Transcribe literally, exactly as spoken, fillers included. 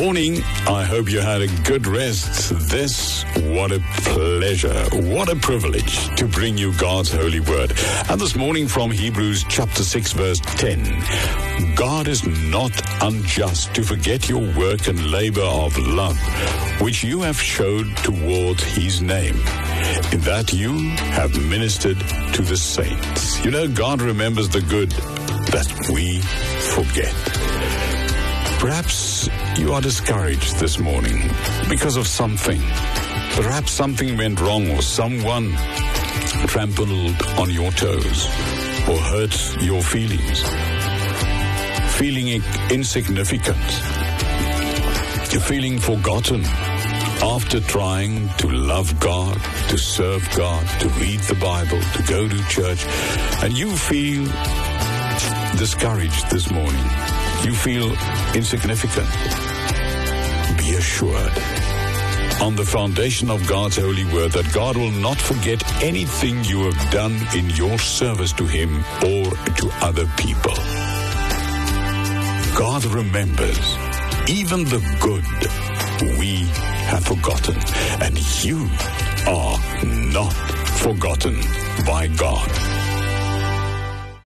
morning. I hope you had a good rest. This, what a pleasure, what a privilege to bring you God's holy word. And this morning from Hebrews chapter six, verse ten. God is not unjust to forget your work and labor of love, which you have showed toward his name, in that you have ministered to the saints. You know, God remembers the good that we forget. Perhaps you are discouraged this morning because of something. Perhaps something went wrong or someone trampled on your toes or hurt your feelings. Feeling insignificant. You're feeling forgotten after trying to love God, to serve God, to read the Bible, to go to church, and you feel discouraged this morning. You feel insignificant. Be assured, on the foundation of God's holy word, that God will not forget anything you have done in your service to him or to other people. God remembers even the good we have forgotten, and you are not forgotten by God.